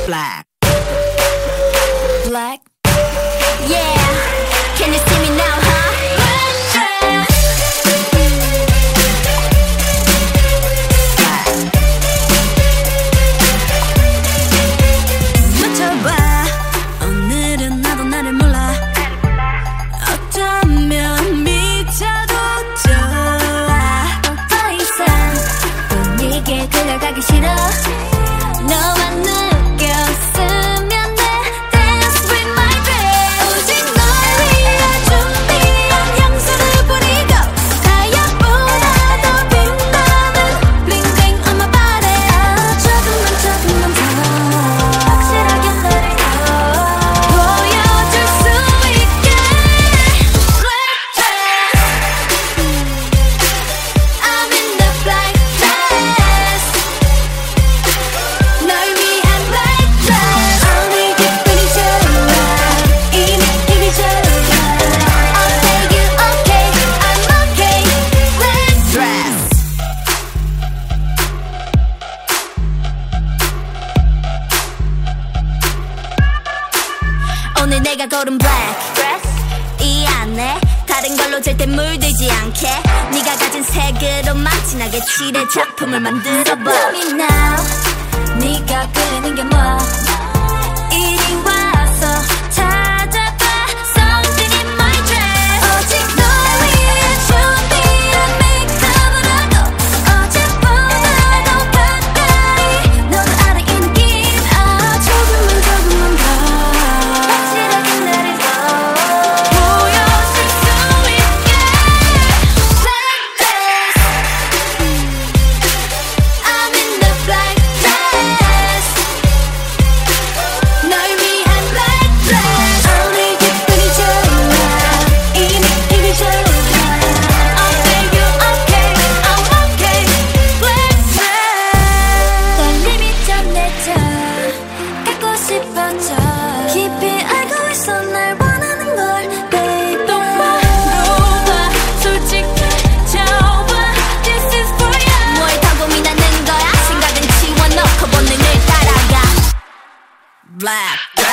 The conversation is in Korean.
Black. Black. Yeah. Can you see me now, huh? 맞춰봐. 오늘은 나도 나를 몰라. 어쩌면 미쳐도 좋아. 더 이상 분위기에 끌려가기 싫어. 너만 느꼈으면 돼. Dance with my dreams. 오직 널 위해 준비한 향수를 뿌리고 다이아보다 더 빛나는 bling bling on my body. 조금만 더 확실하게 너를 보여줄 수 있게. Black dress. I'm in the black dress. 널 위한 black dress. 오늘 기분이 좋아. 이미 좋아. I'll say you okay. I'm okay. Black dress. 오늘 내가 고른 black dress. 이 안에 다른 걸로 절대 물들지 않게 네가 가진 색으로만 진하게 칠해 작품을 만들어봐. Tell me now. 네가 그리는 게 뭐? 이리 와서 찾아봐. Something in my dress. 오직 널 위해 준비한 메이크업으로도 어제보다 더 가까이 넌 알아 이 느낌. 아 조금만 더 확실하게 나를 보여줄 수 있게. Black dress. I'm in the black dress. 널 위한 black dress. 오늘 기분이 좋아. 이미 좋아. I'll say you okay. I'm okay. Black dress. 떨림이 전해져. 갖고 싶어져. 깊이 알고 있어 날 원하는 걸 baby. 똑바로 솔직해져봐. This is for you. 뭘 더 고민하는 거야. 생각은 지워놓고 본능을 따라가. Black.